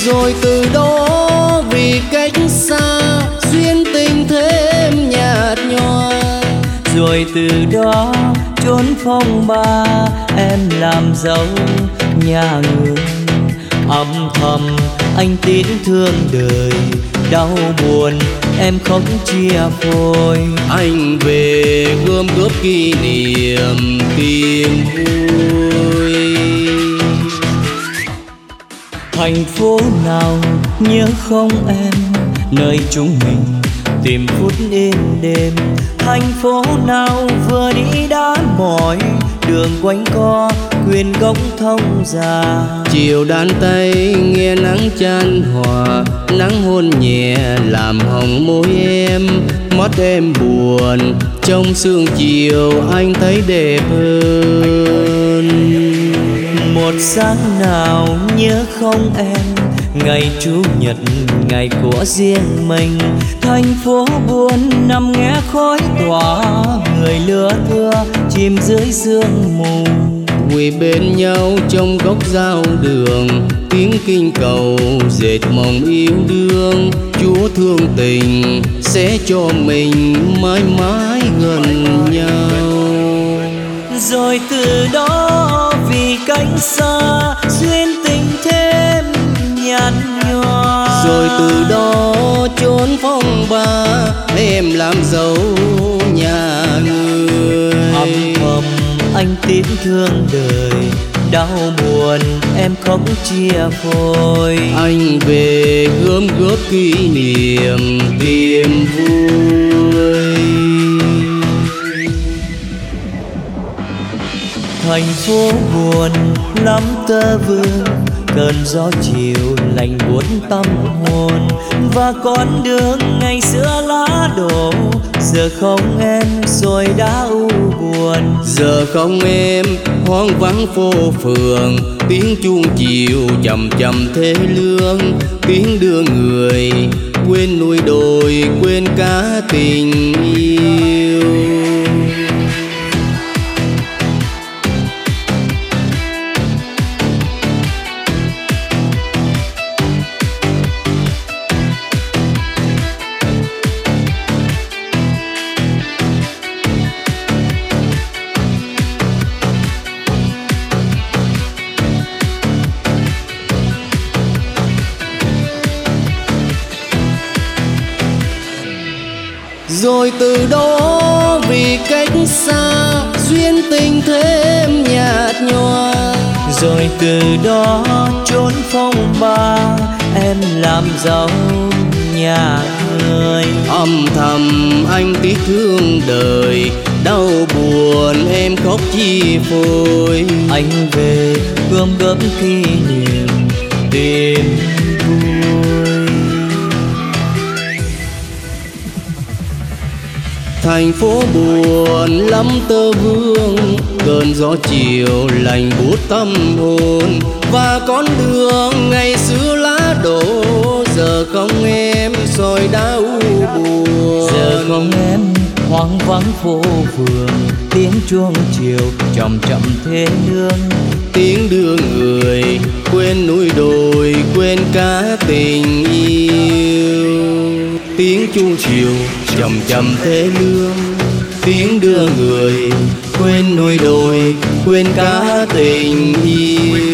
Rồi từ đó vì cách xa, duyên tình thêm nhạt nhòa. Rồi từ đó chốn phong ba, em làm dấu nhà người. Âm thầm anh tiếc thương đời, đau buồn em không chia phôi. Anh về gom góp kỷ niệm tìm vui. Thành phố nào nhớ không em, nơi chúng mình tìm phút yên đêm. Thành phố nào vừa đi đã mỏi, đường quanh co quyền góc thông già. Chiều đan tay nghe nắng chan hòa, nắng hôn nhẹ làm hồng môi em. Mắt em buồn trong sương chiều, anh thấy đẹp hơn. Một sáng nào nhớ không em, ngày chủ nhật ngày của riêng mình. Thành phố buồn nằm nghe khói tỏa, người lứa thưa chìm dưới sương mù. Quỳ bên nhau trong góc giao đường, tiếng kinh cầu dệt mộng yêu đương. Chúa thương tình sẽ cho mình mãi mãi gần nhau. Rồi từ đó vì cách xa, duyên tình thêm nhạt nhòa. Rồi từ đó chốn phong ba, em làm dấu nhà người. Âm thầm anh tiếc thương đời, đau buồn em không chia phôi. Anh về gom góp kỷ niệm tìm vui. Thành phố buồn lắm tơ vương, cơn gió chiều lạnh buốt tâm hồn. Và con đường ngày xưa lá đổ, giờ không em rồi đã u buồn. Giờ không em hoang vắng phố phường, tiếng chuông chiều chậm chậm thế lương. Tiếng đưa người quên núi đồi, quên cả tình yêu. Rồi từ đó vì cách xa, duyên tình thêm nhạt nhòa. Rồi từ đó chốn phong ba, em làm dấu nhà người. Âm thầm anh tiếc thương đời, đau buồn em khóc chi phôi. Anh về gom góp kỷ niệm tìm vui. Thành phố buồn lắm tơ vương, cơn gió chiều lạnh buốt tâm hồn. Và con đường ngày xưa lá đổ, giờ không em rồi đã u buồn. Giờ không em hoang vắng phố phường, tiếng chuông chiều chậm chậm thế lương. Tiếng đưa người quên núi đồi, quên cả tình yêu. Tiếng chuông chiều chậm chậm thế lương, tiếng đưa người quên núi đồi, quên cả tình yêu.